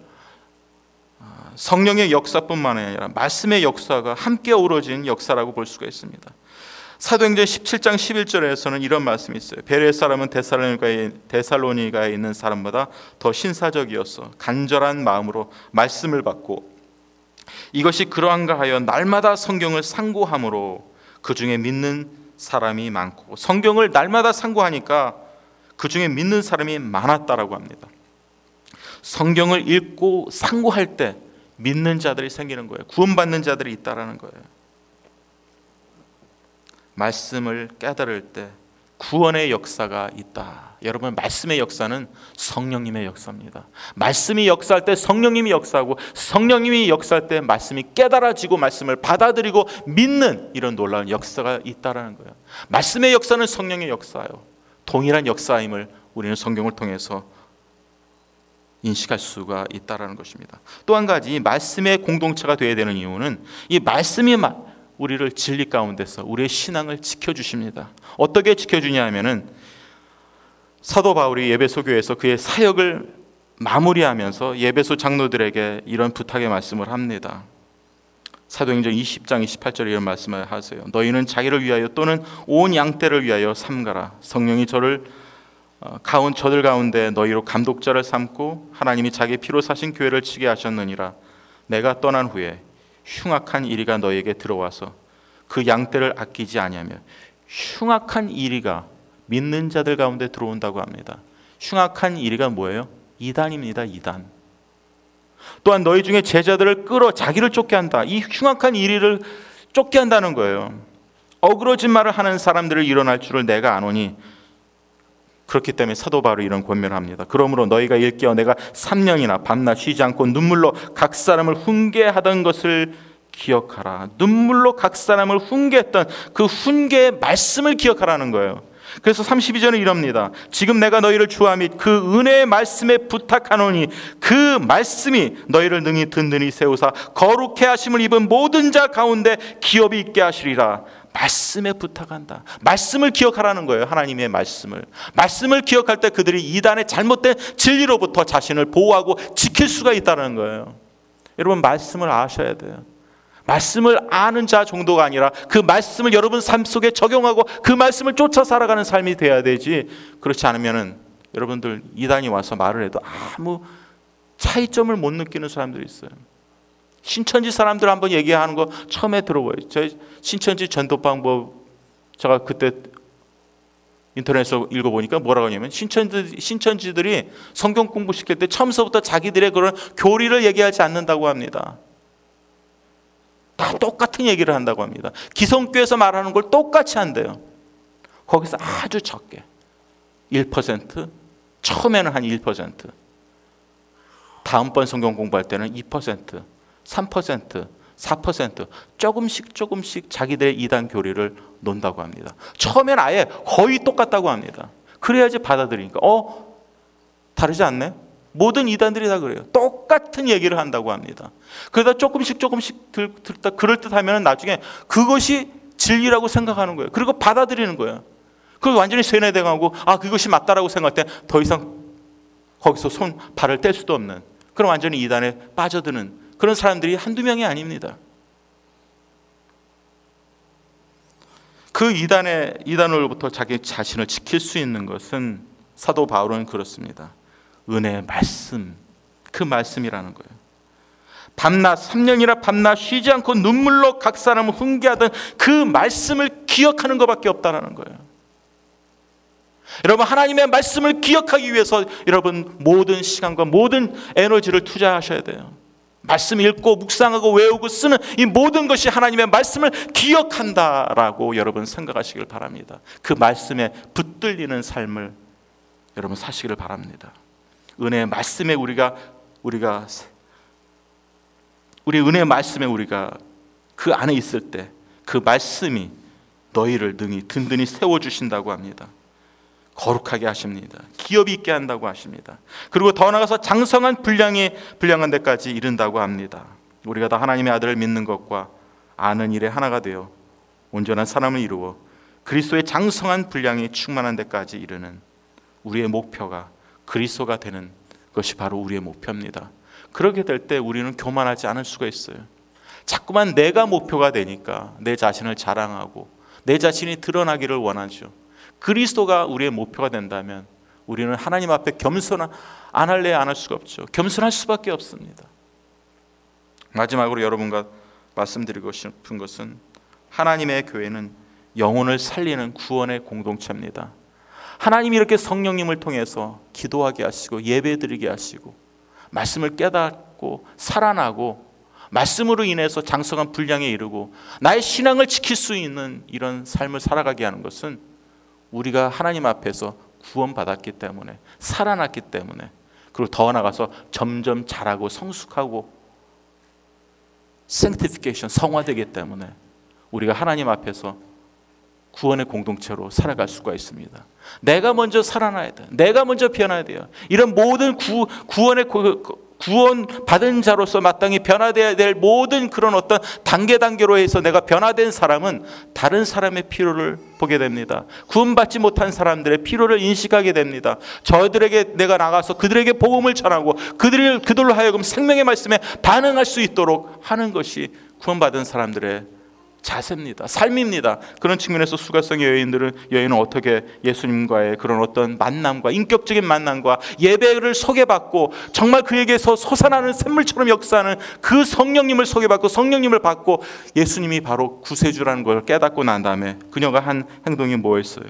성령의 역사뿐만 아니라 말씀의 역사가 함께 어우러진 역사라고 볼 수가 있습니다. 사도행전 십칠 장 십일 절에서는 이런 말씀이 있어요. 베레 사람은 데살로니가에, 데살로니가에 있는 사람보다 더 신사적이었어. 간절한 마음으로 말씀을 받고 이것이 그러한가 하여 날마다 성경을 상고함으로 그 중에 믿는 사람이 많고, 성경을 날마다 상고하니까 그 중에 믿는 사람이 많았다라고 합니다. 성경을 읽고 상고할 때 믿는 자들이 생기는 거예요. 구원받는 자들이 있다라는 거예요. 말씀을 깨달을 때 구원의 역사가 있다. 여러분, 말씀의 역사는 성령님의 역사입니다. 말씀이 역사할 때 성령님이 역사하고, 성령님이 역사할 때 말씀이 깨달아지고 말씀을 받아들이고 믿는 이런 놀라운 역사가 있다라는 거예요. 말씀의 역사는 성령의 역사예요. 동일한 역사임을 우리는 성경을 통해서 인식할 수가 있다라는 것입니다. 또 한 가지, 말씀의 공동체가 되어야 되는 이유는 이 말씀이 우리를 진리 가운데서 우리의 신앙을 지켜주십니다. 어떻게 지켜주냐 하면은 사도 바울이 에베소 교회에서 그의 사역을 마무리하면서 에베소 장로들에게 이런 부탁의 말씀을 합니다. 사도행전 이십 장 이십팔 절에 이런 말씀을 하세요. 너희는 자기를 위하여 또는 온 양떼를 위하여 삼가라. 성령이 저를 가운 저들 가운데 너희로 감독자를 삼고 하나님이 자기 피로 사신 교회를 치게 하셨느니라. 내가 떠난 후에 흉악한 이리가 너희에게 들어와서 그 양떼를 아끼지 아니하며, 흉악한 이리가 믿는 자들 가운데 들어온다고 합니다. 흉악한 이리가 뭐예요? 이단입니다. 이단. 또한 너희 중에 제자들을 끌어 자기를 쫓게 한다. 이 흉악한 이리를 쫓게 한다는 거예요. 어그러진 말을 하는 사람들을 일어날 줄을 내가 아노니, 그렇기 때문에 사도 바울이 이런 권면을 합니다. 그러므로 너희가 일깨어 내가 삼 년이나 밤낮 쉬지 않고 눈물로 각 사람을 훈계하던 것을 기억하라. 눈물로 각 사람을 훈계했던 그 훈계의 말씀을 기억하라는 거예요. 그래서 삼십이 절은 이럽니다. 지금 내가 너희를 주와 및 그 은혜의 말씀에 부탁하노니 그 말씀이 너희를 능히 든든히 세우사 거룩해 하심을 입은 모든 자 가운데 기업이 있게 하시리라. 말씀에 부탁한다. 말씀을 기억하라는 거예요. 하나님의 말씀을. 말씀을 기억할 때 그들이 이단의 잘못된 진리로부터 자신을 보호하고 지킬 수가 있다는 거예요. 여러분, 말씀을 아셔야 돼요. 말씀을 아는 자 정도가 아니라 그 말씀을 여러분 삶 속에 적용하고 그 말씀을 쫓아 살아가는 삶이 돼야 되지, 그렇지 않으면은 여러분들 이단이 와서 말을 해도 아무 차이점을 못 느끼는 사람들이 있어요. 신천지 사람들 한번 얘기하는 거 처음에 들어봐요. 저 신천지 전도 방법 제가 그때 인터넷에서 읽어보니까 뭐라고 하냐면, 신천지, 신천지들이 성경 공부시킬 때 처음서부터 자기들의 그런 교리를 얘기하지 않는다고 합니다. 다 똑같은 얘기를 한다고 합니다. 기성교에서 말하는 걸 똑같이 한대요. 거기서 아주 적게 일 퍼센트, 처음에는 한 일 퍼센트, 다음번 성경 공부할 때는 이 퍼센트, 삼 퍼센트, 사 퍼센트 조금씩 조금씩 자기들의 이단 교리를 논다고 합니다. 처음에는 아예 거의 똑같다고 합니다. 그래야지 받아들이니까 어? 다르지 않네? 모든 이단들이 다 그래요. 똑같은 얘기를 한다고 합니다. 그러다 조금씩 조금씩 들, 듣다 그럴듯하면 나중에 그것이 진리라고 생각하는 거예요. 그리고 받아들이는 거예요. 그리고 완전히 세뇌돼가고 아 그것이 맞다라고 생각할 때 더 이상 거기서 손 발을 뗄 수도 없는, 그런 완전히 이단에 빠져드는 그런 사람들이 한두 명이 아닙니다. 그 이단의 이단으로부터 자기 자신을 지킬 수 있는 것은 사도 바울은 그렇습니다. 은혜의 말씀, 그 말씀이라는 거예요. 밤낮 삼 년이나 밤낮 쉬지 않고 눈물로 각 사람을 훈계하던 그 말씀을 기억하는 것밖에 없다는 거예요. 여러분, 하나님의 말씀을 기억하기 위해서 여러분 모든 시간과 모든 에너지를 투자하셔야 돼요. 말씀 읽고 묵상하고 외우고 쓰는 이 모든 것이 하나님의 말씀을 기억한다라고 여러분 생각하시길 바랍니다. 그 말씀에 붙들리는 삶을 여러분 사시기를 바랍니다. 은혜의 말씀에 우리가 우리가 우리 은혜의 말씀에 우리가 그 안에 있을 때 그 말씀이 너희를 능히 든든히 세워 주신다고 합니다. 거룩하게 하십니다. 기업이 있게 한다고 하십니다. 그리고 더 나아가서 장성한 분량이 분량한 데까지 이른다고 합니다. 우리가 다 하나님의 아들을 믿는 것과 아는 일에 하나가 되어 온전한 사람을 이루어 그리스도의 장성한 분량이 충만한 데까지 이르는 우리의 목표가 그리스도가 되는 것이 바로 우리의 목표입니다. 그렇게 될 때 우리는 교만하지 않을 수가 있어요. 자꾸만 내가 목표가 되니까 내 자신을 자랑하고 내 자신이 드러나기를 원하죠. 그리스도가 우리의 목표가 된다면 우리는 하나님 앞에 겸손 안 할래 안 할 수가 없죠. 겸손할 수밖에 없습니다. 마지막으로 여러분과 말씀드리고 싶은 것은 하나님의 교회는 영혼을 살리는 구원의 공동체입니다. 하나님이 이렇게 성령님을 통해서 기도하게 하시고 예배드리게 하시고 말씀을 깨닫고 살아나고 말씀으로 인해서 장성한 분량에 이르고 나의 신앙을 지킬 수 있는 이런 삶을 살아가게 하는 것은 우리가 하나님 앞에서 구원받았기 때문에, 살아났기 때문에, 그리고 더 나아가서 점점 자라고 성숙하고 sanctification, 성화되기 때문에 우리가 하나님 앞에서 구원의 공동체로 살아갈 수가 있습니다. 내가 먼저 살아나야 돼. 내가 먼저 변화해야 돼요. 이런 모든 구, 구원의 구원 받은 자로서 마땅히 변화되어야 될 모든 그런 어떤 단계 단계로 해서 내가 변화된 사람은 다른 사람의 필요를 보게 됩니다. 구원받지 못한 사람들의 필요를 인식하게 됩니다. 저들에게 내가 나가서 그들에게 복음을 전하고 그들을 그들로 하여금 생명의 말씀에 반응할 수 있도록 하는 것이 구원받은 사람들의 자세입니다. 삶입니다. 그런 측면에서 수가성의 여인들은 여인은 어떻게 예수님과의 그런 어떤 만남과 인격적인 만남과 예배를 소개받고 정말 그에게서 솟아나는 샘물처럼 역사하는 그 성령님을 소개받고 성령님을 받고 예수님이 바로 구세주라는 걸 깨닫고 난 다음에 그녀가 한 행동이 뭐였어요?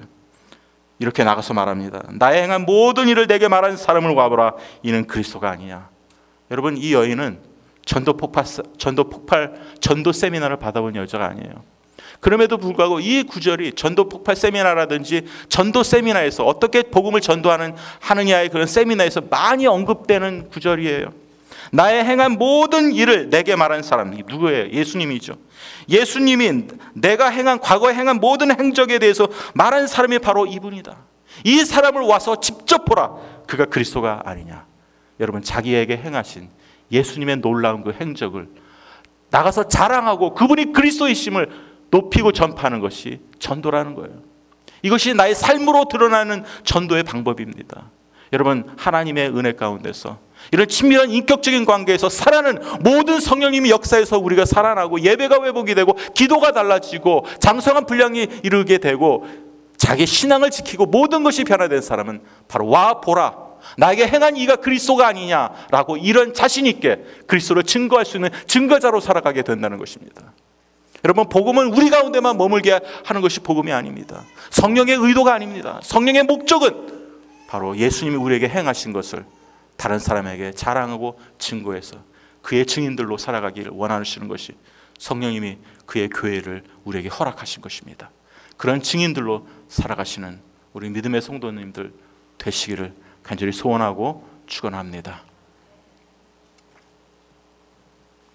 이렇게 나가서 말합니다. 나의 행한 모든 일을 내게 말하는 사람을 와보라. 이는 그리스도가 아니냐. 여러분, 이 여인은 전도 폭발, 전도 폭발, 전도 세미나를 받아본 여자가 아니에요. 그럼에도 불구하고 이 구절이 전도 폭발 세미나라든지 전도 세미나에서 어떻게 복음을 전도하는 하느냐의 그런 세미나에서 많이 언급되는 구절이에요. 나의 행한 모든 일을 내게 말하는 사람이 누구예요? 예수님이죠. 예수님이 내가 행한 과거에 행한 모든 행적에 대해서 말하는 사람이 바로 이분이다. 이 사람을 와서 직접 보라. 그가 그리스도가 아니냐. 여러분, 자기에게 행하신 예수님의 놀라운 그 행적을 나가서 자랑하고 그분이 그리스도이심을 높이고 전파하는 것이 전도라는 거예요. 이것이 나의 삶으로 드러나는 전도의 방법입니다. 여러분, 하나님의 은혜 가운데서 이런 친밀한 인격적인 관계에서 살아는 모든 성령님이 역사에서 우리가 살아나고 예배가 회복이 되고 기도가 달라지고 장성한 분량이 이루게 되고 자기 신앙을 지키고 모든 것이 변화된 사람은 바로 와 보라. 나에게 행한 이가 그리스도가 아니냐라고 이런 자신 있게 그리스도를 증거할 수 있는 증거자로 살아가게 된다는 것입니다. 여러분, 복음은 우리 가운데만 머물게 하는 것이 복음이 아닙니다. 성령의 의도가 아닙니다. 성령의 목적은 바로 예수님이 우리에게 행하신 것을 다른 사람에게 자랑하고 증거해서 그의 증인들로 살아가기를 원하시는 것이 성령님이 그의 교회를 우리에게 허락하신 것입니다. 그런 증인들로 살아가시는 우리 믿음의 성도님들 되시기를 간절히 소원하고 축원합니다.